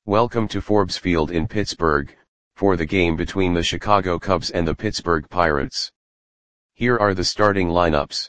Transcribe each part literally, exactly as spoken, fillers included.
Welcome to Forbes Field in Pittsburgh, for the game between the Chicago Cubs and the Pittsburgh Pirates. Here are the starting lineups.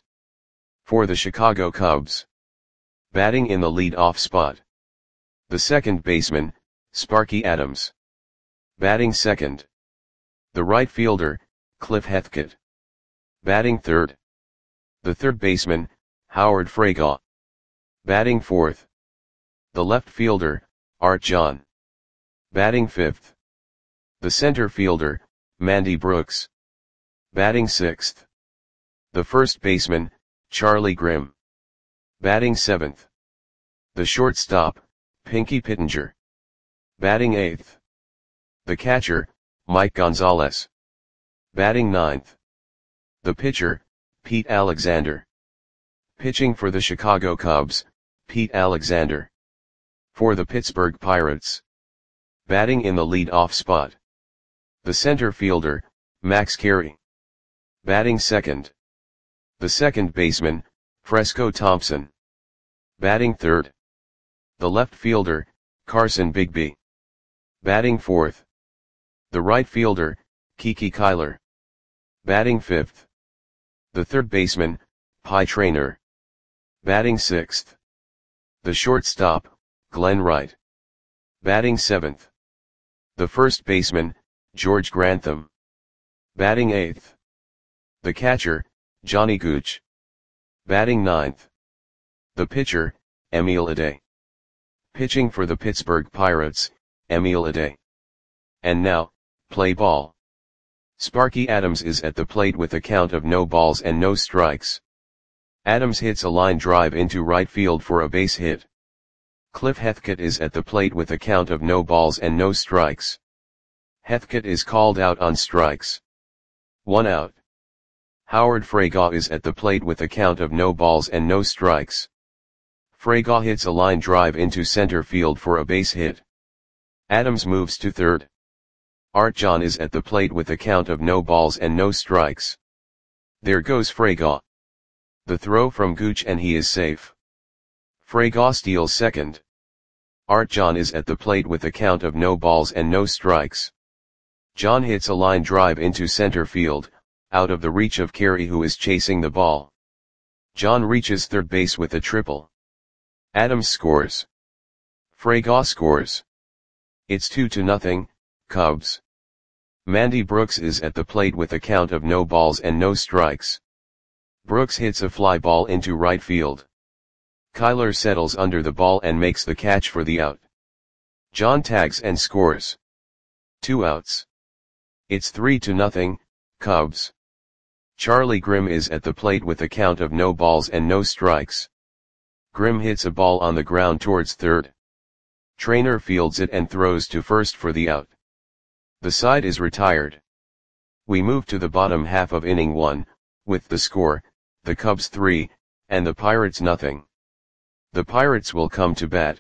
For the Chicago Cubs. Batting in the lead-off spot. The second baseman, Sparky Adams. Batting second. The right fielder, Cliff Hethkett. Batting third. The third baseman, Howard Fraga. Batting fourth. The left fielder, Art John. Batting fifth. The center fielder, Mandy Brooks. Batting sixth. The first baseman, Charlie Grimm. Batting seventh. The shortstop, Pinky Pittenger. Batting eighth. The catcher, Mike Gonzalez. Batting ninth. The pitcher, Pete Alexander. Pitching for the Chicago Cubs, Pete Alexander. For the Pittsburgh Pirates. Batting in the lead-off spot. The center fielder, Max Carey. Batting second. The second baseman, Fresco Thompson. Batting third. The left fielder, Carson Bigby. Batting fourth. The right fielder, Kiki Kyler. Batting fifth. The third baseman, Pie Traynor. Batting sixth. The shortstop, Glenn Wright. Batting seventh. The first baseman, George Grantham. Batting eighth. The catcher, Johnny Gooch. Batting ninth. The pitcher, Emil Ade. Pitching for the Pittsburgh Pirates, Emil Ade. And now, play ball. Sparky Adams is at the plate with a count of no balls and no strikes. Adams hits a line drive into right field for a base hit. Cliff Hethkett is at the plate with a count of no balls and no strikes. Hethkett is called out on strikes. One out. Howard Fraga is at the plate with a count of no balls and no strikes. Fraga hits a line drive into center field for a base hit. Adams moves to third. Art John is at the plate with a count of no balls and no strikes. There goes Fraga. The throw from Gooch and he is safe. Fraga steals second. Art John is at the plate with a count of no balls and no strikes. John hits a line drive into center field, out of the reach of Carey who is chasing the ball. John reaches third base with a triple. Adams scores. Fraga scores. It's two to nothing, Cubs. Mandy Brooks is at the plate with a count of no balls and no strikes. Brooks hits a fly ball into right field. Kyler settles under the ball and makes the catch for the out. John tags and scores. Two outs. It's three to nothing, Cubs. Charlie Grimm is at the plate with a count of no balls and no strikes. Grimm hits a ball on the ground towards third. Traynor fields it and throws to first for the out. The side is retired. We move to the bottom half of inning one, with the score, the Cubs three, and the Pirates nothing. The Pirates will come to bat.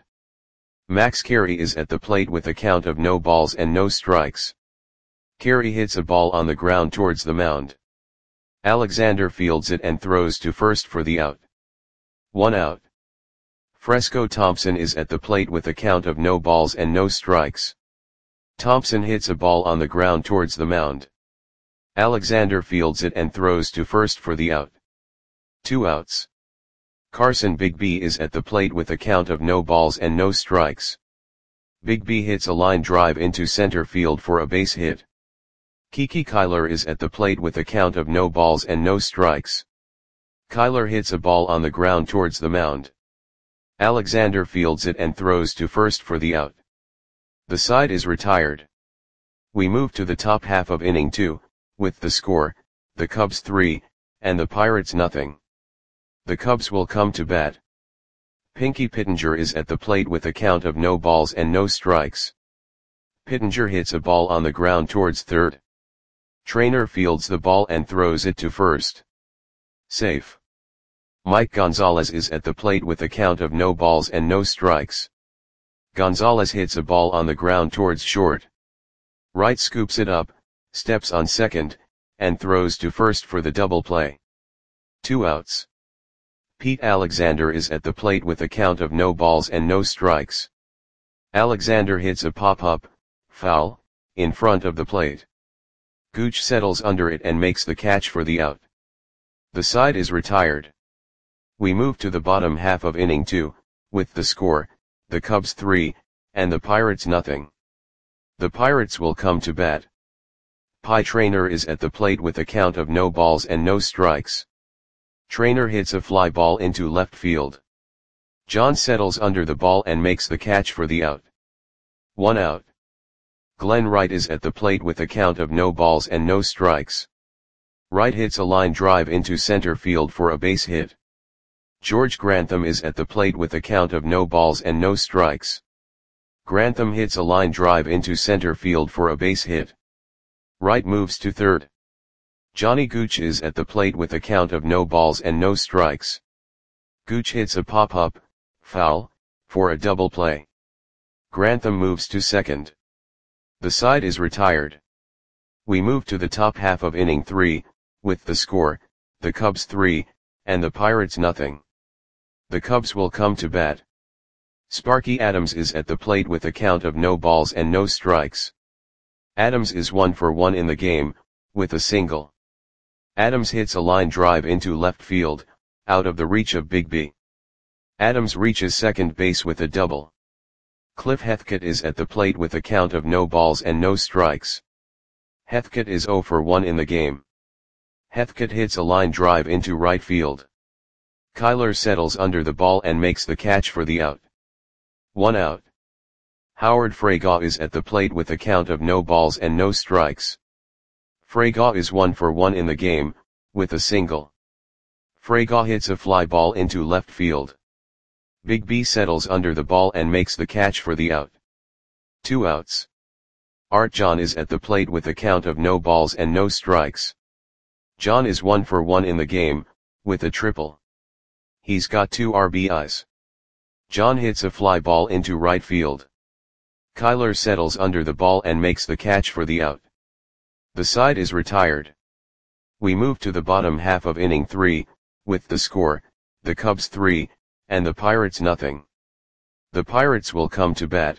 Max Carey is at the plate with a count of no balls and no strikes. Carey hits a ball on the ground towards the mound. Alexander fields it and throws to first for the out. One out. Fresco Thompson is at the plate with a count of no balls and no strikes. Thompson hits a ball on the ground towards the mound. Alexander fields it and throws to first for the out. Two outs. Carson Bigby is at the plate with a count of no balls and no strikes. Bigby hits a line drive into center field for a base hit. Kiki Kyler is at the plate with a count of no balls and no strikes. Kyler hits a ball on the ground towards the mound. Alexander fields it and throws to first for the out. The side is retired. We move to the top half of inning two, with the score, the Cubs three, and the Pirates nothing. The Cubs will come to bat. Pinky Pittenger is at the plate with a count of no balls and no strikes. Pittenger hits a ball on the ground towards third. Traynor fields the ball and throws it to first. Safe. Mike Gonzalez is at the plate with a count of no balls and no strikes. Gonzalez hits a ball on the ground towards short. Wright scoops it up, steps on second, and throws to first for the double play. Two outs. Pete Alexander is at the plate with a count of no balls and no strikes. Alexander hits a pop-up, foul, in front of the plate. Gooch settles under it and makes the catch for the out. The side is retired. We move to the bottom half of inning two, with the score, the Cubs three, and the Pirates nothing. The Pirates will come to bat. Pie Traynor is at the plate with a count of no balls and no strikes. Traynor hits a fly ball into left field. John settles under the ball and makes the catch for the out. One out. Glenn Wright is at the plate with a count of no balls and no strikes. Wright hits a line drive into center field for a base hit. George Grantham is at the plate with a count of no balls and no strikes. Grantham hits a line drive into center field for a base hit. Wright moves to third. Johnny Gooch is at the plate with a count of no balls and no strikes. Gooch hits a pop-up, foul, for a double play. Grantham moves to second. The side is retired. We move to the top half of inning three, with the score, the Cubs three, and the Pirates nothing. The Cubs will come to bat. Sparky Adams is at the plate with a count of no balls and no strikes. Adams is one for one in the game, with a single. Adams hits a line drive into left field, out of the reach of Bigby. Adams reaches second base with a double. Cliff Heathcote is at the plate with a count of no balls and no strikes. Heathcote is zero for one in the game. Heathcote hits a line drive into right field. Kyler settles under the ball and makes the catch for the out. One out. Howard Fragaw is at the plate with a count of no balls and no strikes. Fragaw is one for one in the game, with a single. Fragaw hits a fly ball into left field. Bigby settles under the ball and makes the catch for the out. Two outs. Art John is at the plate with a count of no balls and no strikes. John is one for one in the game, with a triple. He's got two R B Is. John hits a fly ball into right field. Kyler settles under the ball and makes the catch for the out. The side is retired. We move to the bottom half of inning three, with the score, the Cubs three, and the Pirates nothing. The Pirates will come to bat.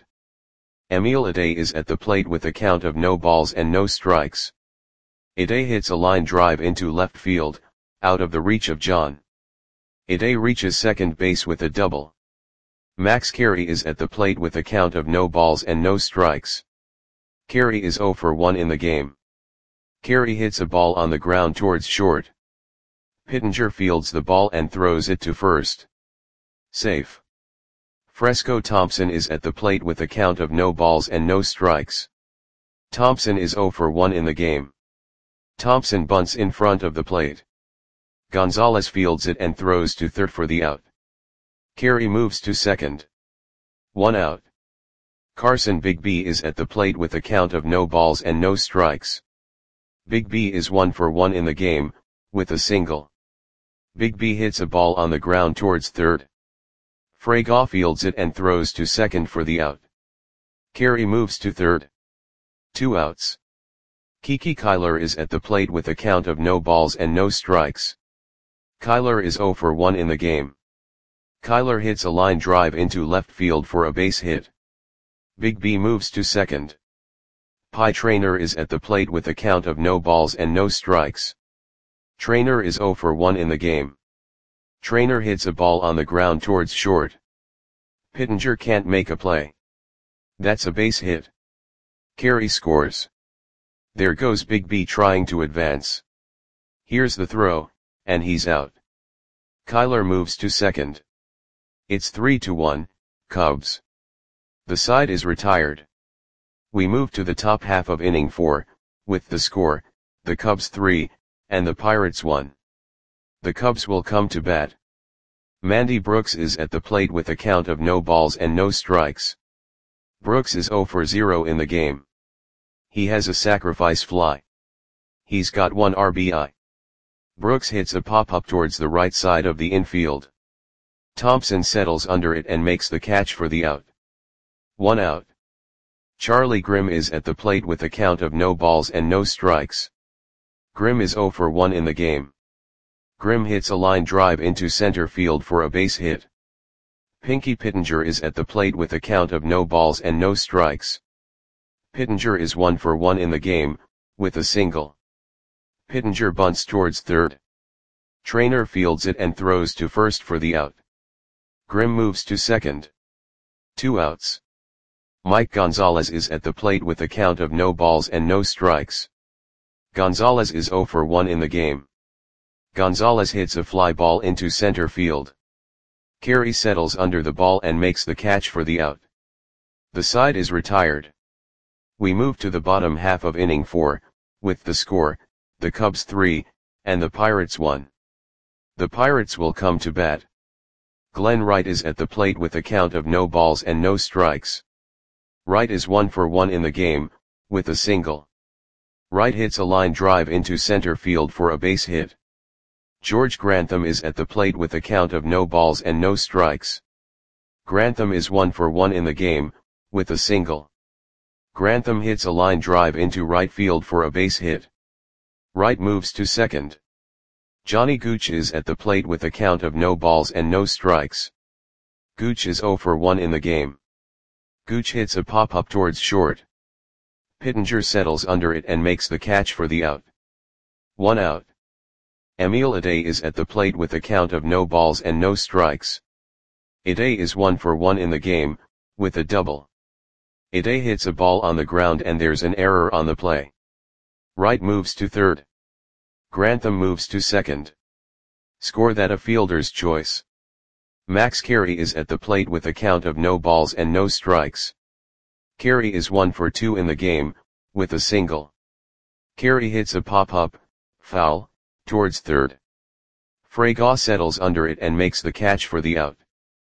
Emil Ade is at the plate with a count of no balls and no strikes. Ade hits a line drive into left field, out of the reach of John. Ade reaches second base with a double. Max Carey is at the plate with a count of no balls and no strikes. Carey is zero for one in the game. Carey hits a ball on the ground towards short. Pittenger fields the ball and throws it to first. Safe. Fresco Thompson is at the plate with a count of no balls and no strikes. Thompson is zero for one in the game. Thompson bunts in front of the plate. Gonzalez fields it and throws to third for the out. Carey moves to second. One out. Carson Bigby is at the plate with a count of no balls and no strikes. Bigby is one for one in the game, with a single. Bigby hits a ball on the ground towards third. Fragaw fields it and throws to second for the out. Carey moves to third. Two outs. Kiki Kyler is at the plate with a count of no balls and no strikes. Kyler is zero for one in the game. Kyler hits a line drive into left field for a base hit. Bigby moves to second. Pie Traynor is at the plate with a count of no balls and no strikes. Traynor is zero for one in the game. Traynor hits a ball on the ground towards short. Pittenger can't make a play. That's a base hit. Carey scores. There goes Bigby trying to advance. Here's the throw, and he's out. Kyler moves to second. It's three to one, Cubs. The side is retired. We move to the top half of inning four, with the score, the Cubs three, and the Pirates one. The Cubs will come to bat. Mandy Brooks is at the plate with a count of no balls and no strikes. Brooks is zero for zero in the game. He has a sacrifice fly. He's got one R B I. Brooks hits a pop-up towards the right side of the infield. Thompson settles under it and makes the catch for the out. One out. Charlie Grimm is at the plate with a count of no balls and no strikes. Grimm is zero for one in the game. Grimm hits a line drive into center field for a base hit. Pinky Pittenger is at the plate with a count of no balls and no strikes. Pittenger is one for one in the game, with a single. Pittenger bunts towards third. Trainer fields it and throws to first for the out. Grimm moves to second. Two outs. Mike Gonzalez is at the plate with a count of no balls and no strikes. Gonzalez is zero for one in the game. Gonzalez hits a fly ball into center field. Carey settles under the ball and makes the catch for the out. The side is retired. We move to the bottom half of inning four, with the score, the Cubs three, and the Pirates one. The Pirates will come to bat. Glenn Wright is at the plate with a count of no balls and no strikes. Wright is one for one in the game, with a single. Wright hits a line drive into center field for a base hit. George Grantham is at the plate with a count of no balls and no strikes. Grantham is one for one in the game, with a single. Grantham hits a line drive into right field for a base hit. Wright moves to second. Johnny Gooch is at the plate with a count of no balls and no strikes. Gooch is zero for one in the game. Gooch hits a pop-up towards short. Pittenger settles under it and makes the catch for the out. One out. Emil Ade is at the plate with a count of no balls and no strikes. Ade is one for one in the game, with a double. Ade hits a ball on the ground and there's an error on the play. Wright moves to third. Grantham moves to second. Score that a fielder's choice. Max Carey is at the plate with a count of no balls and no strikes. Carey is one for two in the game, with a single. Carey hits a pop-up, foul, towards third. Fraga settles under it and makes the catch for the out.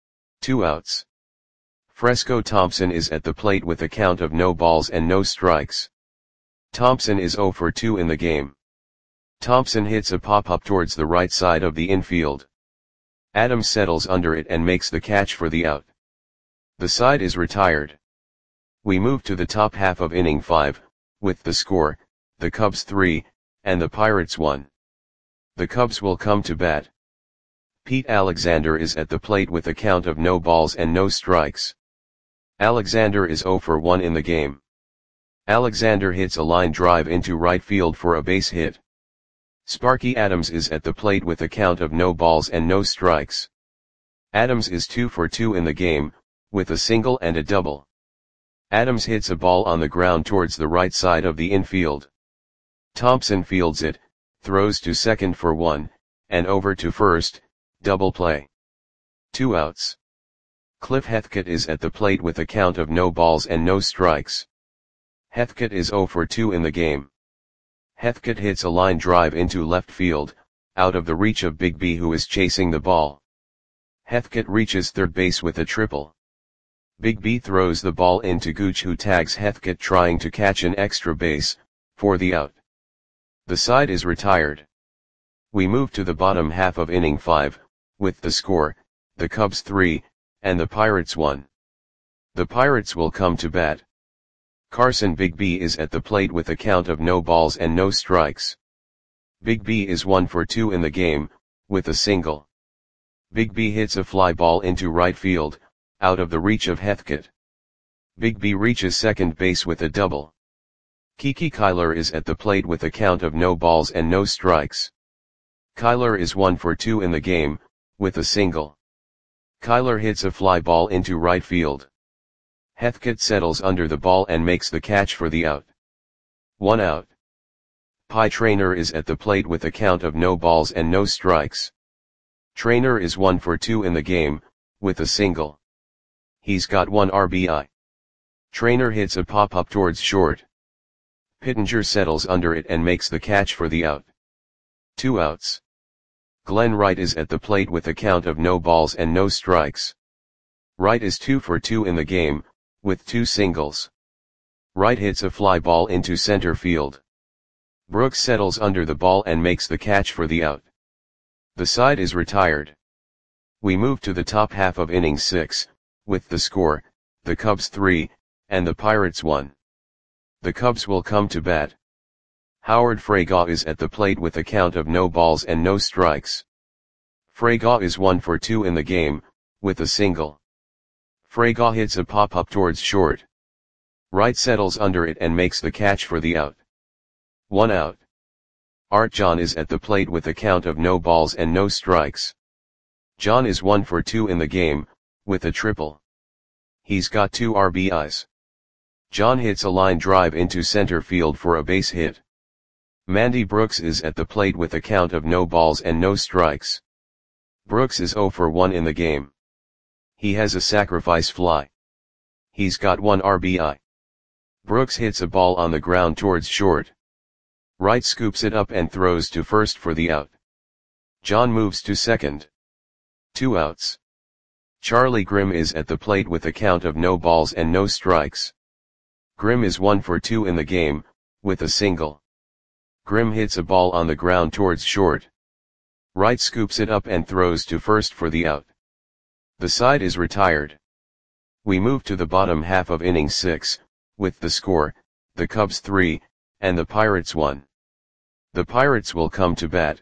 Two outs. Fresco Thompson is at the plate with a count of no balls and no strikes. Thompson is zero for two in the game. Thompson hits a pop-up towards the right side of the infield. Adams settles under it and makes the catch for the out. The side is retired. We move to the top half of inning five, with the score, the Cubs three, and the Pirates one. The Cubs will come to bat. Pete Alexander is at the plate with a count of no balls and no strikes. Alexander is zero for one in the game. Alexander hits a line drive into right field for a base hit. Sparky Adams is at the plate with a count of no balls and no strikes. Adams is two for two in the game, with a single and a double. Adams hits a ball on the ground towards the right side of the infield. Thompson fields it, throws to second for one, and over to first, double play. Two outs. Cliff Heathcote is at the plate with a count of no balls and no strikes. Heathcote is zero for two in the game. Heathcote hits a line drive into left field, out of the reach of Big B who is chasing the ball. Heathcote reaches third base with a triple. Big B throws the ball into Gooch who tags Heathcote trying to catch an extra base, for the out. The side is retired. We move to the bottom half of inning five, with the score, the Cubs three, and the Pirates one. The Pirates will come to bat. Carson Big B is at the plate with a count of no balls and no strikes. Big B is one for two in the game, with a single. Big B hits a fly ball into right field, out of the reach of Heathcote. Big B reaches second base with a double. Kiki Kyler is at the plate with a count of no balls and no strikes. Kyler is one for two in the game, with a single. Kyler hits a fly ball into right field. Heathcote settles under the ball and makes the catch for the out. One out. Pie Traynor is at the plate with a count of no balls and no strikes. Traynor is one for two in the game, with a single. He's got one R B I. Traynor hits a pop-up towards short. Pittenger settles under it and makes the catch for the out. Two outs. Glenn Wright is at the plate with a count of no balls and no strikes. Wright is two for two in the game, with two singles. Wright hits a fly ball into center field. Brooks settles under the ball and makes the catch for the out. The side is retired. We move to the top half of inning six, with the score, the Cubs three, and the Pirates one. The Cubs will come to bat. Howard Fraga is at the plate with a count of no balls and no strikes. Fraga is one for two in the game, with a single. Freygaw hits a pop-up towards short. Wright settles under it and makes the catch for the out. One out. Art John is at the plate with a count of no balls and no strikes. John is one for two in the game, with a triple. He's got two R B Is. John hits a line drive into center field for a base hit. Mandy Brooks is at the plate with a count of no balls and no strikes. Brooks is zero for one in the game. He has a sacrifice fly. He's got one R B I. Brooks hits a ball on the ground towards short. Wright scoops it up and throws to first for the out. John moves to second. Two outs. Charlie Grimm is at the plate with a count of no balls and no strikes. Grimm is one for two in the game, with a single. Grimm hits a ball on the ground towards short. Wright scoops it up and throws to first for the out. The side is retired. We move to the bottom half of inning six, with the score, the Cubs three, and the Pirates one. The Pirates will come to bat.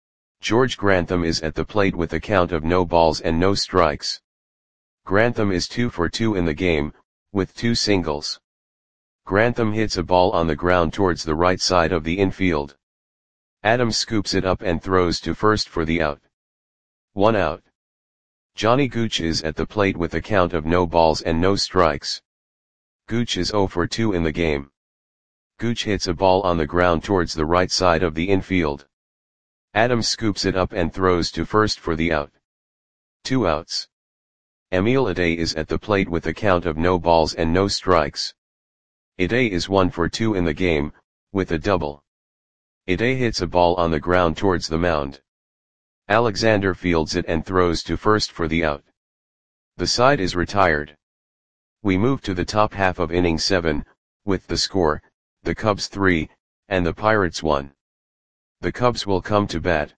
George Grantham is at the plate with a count of no balls and no strikes. Grantham is two for two in the game, with two singles. Grantham hits a ball on the ground towards the right side of the infield. Adams scoops it up and throws to first for the out. One out. Johnny Gooch is at the plate with a count of no balls and no strikes. Gooch is zero for two in the game. Gooch hits a ball on the ground towards the right side of the infield. Adams scoops it up and throws to first for the out. Two outs. Emil Ade is at the plate with a count of no balls and no strikes. Ade is one for two in the game, with a double. Ade hits a ball on the ground towards the mound. Alexander fields it and throws to first for the out. The side is retired. We move to the top half of inning seven, with the score, the Cubs three, and the Pirates one. The Cubs will come to bat.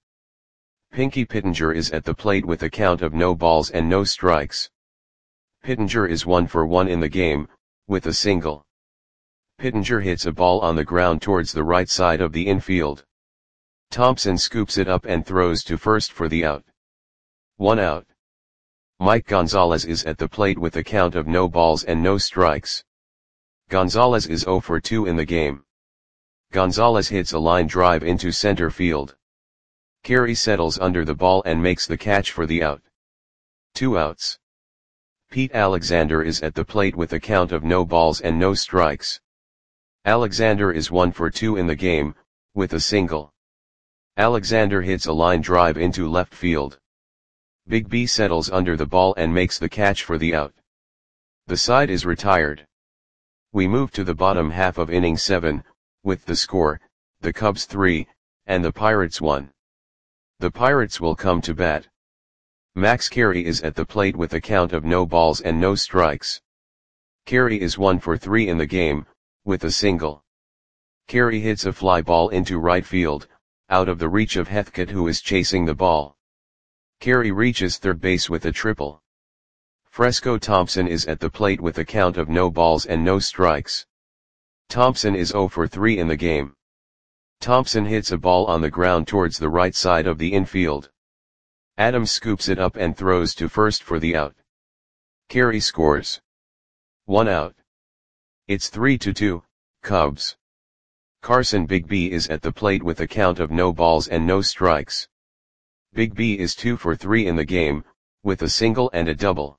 Pinky Pittenger is at the plate with a count of no balls and no strikes. Pittenger is one for one in the game, with a single. Pittenger hits a ball on the ground towards the right side of the infield. Thompson scoops it up and throws to first for the out. One out. Mike Gonzalez is at the plate with a count of no balls and no strikes. Gonzalez is zero for two in the game. Gonzalez hits a line drive into center field. Carey settles under the ball and makes the catch for the out. Two outs. Pete Alexander is at the plate with a count of no balls and no strikes. Alexander is one for two in the game, with a single. Alexander hits a line drive into left field. Big B settles under the ball and makes the catch for the out. The side is retired. We move to the bottom half of inning seven, with the score, the Cubs three, and the Pirates one. The Pirates will come to bat. Max Carey is at the plate with a count of no balls and no strikes. Carey is one for three in the game, with a single. Carey hits a fly ball into right field, out of the reach of Heathcote, who is chasing the ball. Carey reaches third base with a triple. Fresco Thompson is at the plate with a count of no balls and no strikes. Thompson is zero for three in the game. Thompson hits a ball on the ground towards the right side of the infield. Adams scoops it up and throws to first for the out. Carey scores. One out. It's three to two, Cubs. Carson Big B is at the plate with a count of no balls and no strikes. Big B is two for three in the game, with a single and a double.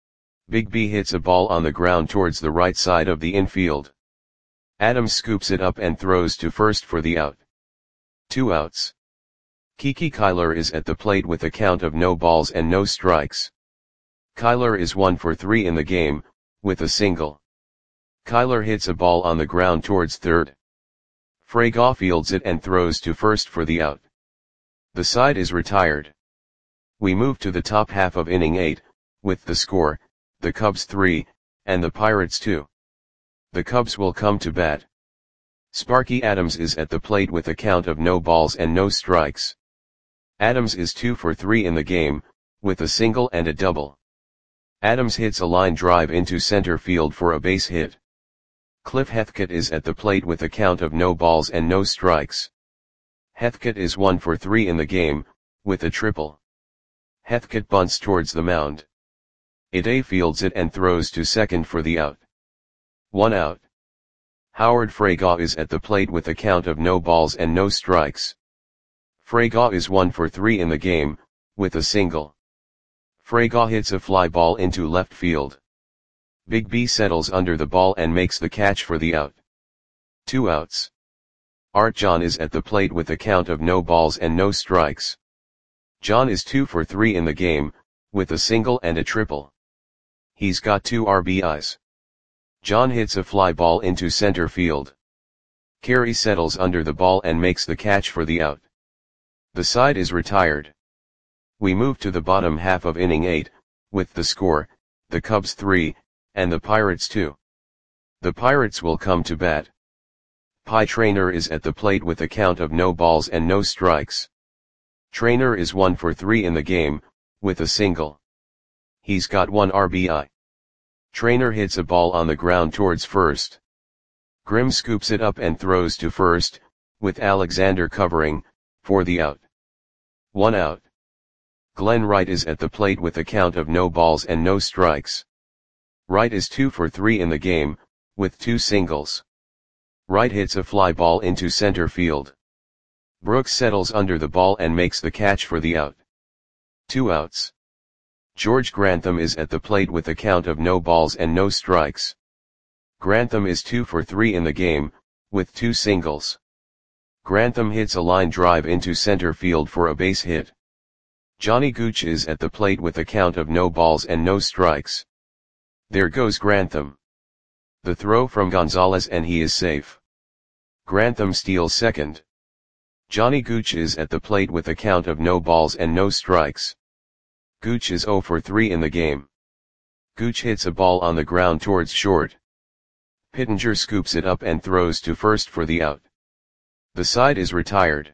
Big B hits a ball on the ground towards the right side of the infield. Adams scoops it up and throws to first for the out. Two outs. Kiki Kyler is at the plate with a count of no balls and no strikes. Kyler is one for three in the game, with a single. Kyler hits a ball on the ground towards third. Freygaw fields it and throws to first for the out. The side is retired. We move to the top half of inning eight, with the score, the Cubs three, and the Pirates two. The Cubs will come to bat. Sparky Adams is at the plate with a count of no balls and no strikes. Adams is two for three in the game, with a single and a double. Adams hits a line drive into center field for a base hit. Cliff Heathcote is at the plate with a count of no balls and no strikes. Heathcote is one for three in the game, with a triple. Heathcote bunts towards the mound. Ade fields it and throws to second for the out. One out. Howard Fraga is at the plate with a count of no balls and no strikes. Fraga is one for three in the game, with a single. Fraga hits a fly ball into left field. Big B settles under the ball and makes the catch for the out. Two outs. Art John is at the plate with a count of no balls and no strikes. John is two for three in the game, with a single and a triple. He's got two R B Is. John hits a fly ball into center field. Carey settles under the ball and makes the catch for the out. The side is retired. We move to the bottom half of inning eight, with the score, the Cubs three, and the Pirates two. The Pirates will come to bat. Pie Traynor is at the plate with a count of no balls and no strikes. Traynor is one for three in the game, with a single. He's got one R B I. Traynor hits a ball on the ground towards first. Grimm scoops it up and throws to first, with Alexander covering, for the out. One out. Glenn Wright is at the plate with a count of no balls and no strikes. Wright is two for three in the game, with two singles. Wright hits a fly ball into center field. Brooks settles under the ball and makes the catch for the out. Two outs. George Grantham is at the plate with a count of no balls and no strikes. Grantham is two for three in the game, with two singles. Grantham hits a line drive into center field for a base hit. Johnny Gooch is at the plate with a count of no balls and no strikes. There goes Grantham. The throw from Gonzalez and he is safe. Grantham steals second. Johnny Gooch is at the plate with a count of no balls and no strikes. Gooch is zero for three in the game. Gooch hits a ball on the ground towards short. Pittenger scoops it up and throws to first for the out. The side is retired.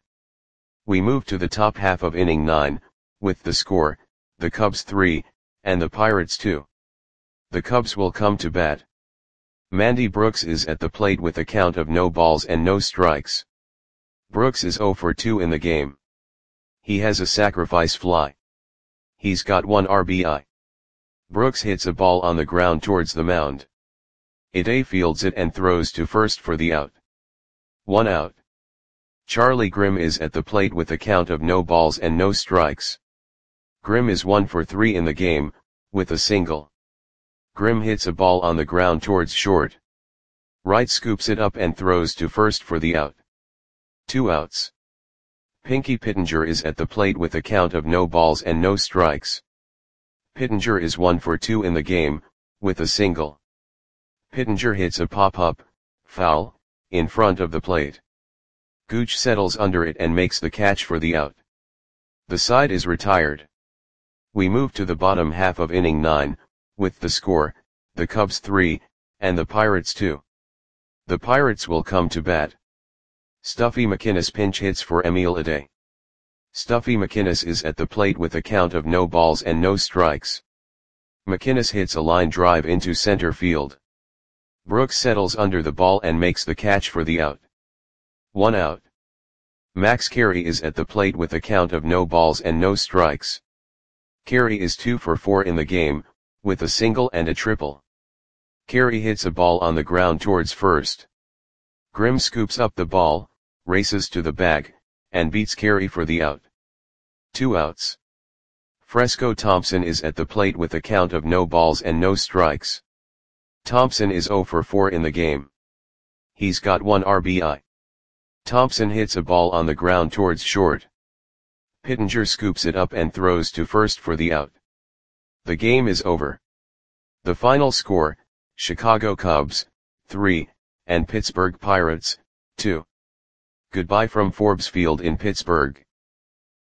We move to the top half of inning nine, with the score, the Cubs three, and the Pirates two. The Cubs will come to bat. Mandy Brooks is at the plate with a count of no balls and no strikes. Brooks is zero for two in the game. He has a sacrifice fly. He's got one R B I. Brooks hits a ball on the ground towards the mound. Ade fields it and throws to first for the out. One out. Charlie Grimm is at the plate with a count of no balls and no strikes. Grimm is one for three in the game, with a single. Grimm hits a ball on the ground towards short. Wright scoops it up and throws to first for the out. Two outs. Pinky Pittenger is at the plate with a count of no balls and no strikes. Pittenger is one for two in the game, with a single. Pittenger hits a pop-up, foul, in front of the plate. Gooch settles under it and makes the catch for the out. The side is retired. We move to the bottom half of inning nine, with the score, the Cubs three, and the Pirates two. The Pirates will come to bat. Stuffy McInnes pinch hits for Emil Ade. Stuffy McInnes is at the plate with a count of no balls and no strikes. McInnes hits a line drive into center field. Brooks settles under the ball and makes the catch for the out. One out. Max Carey is at the plate with a count of no balls and no strikes. Carey is two for four in the game, with a single and a triple. Carey hits a ball on the ground towards first. Grimm scoops up the ball, races to the bag, and beats Carey for the out. Two outs. Fresco Thompson is at the plate with a count of no balls and no strikes. Thompson is zero for four in the game. He's got one R B I. Thompson hits a ball on the ground towards short. Pittenger scoops it up and throws to first for the out. The game is over. The final score, Chicago Cubs, three, and Pittsburgh Pirates, two. Goodbye from Forbes Field in Pittsburgh.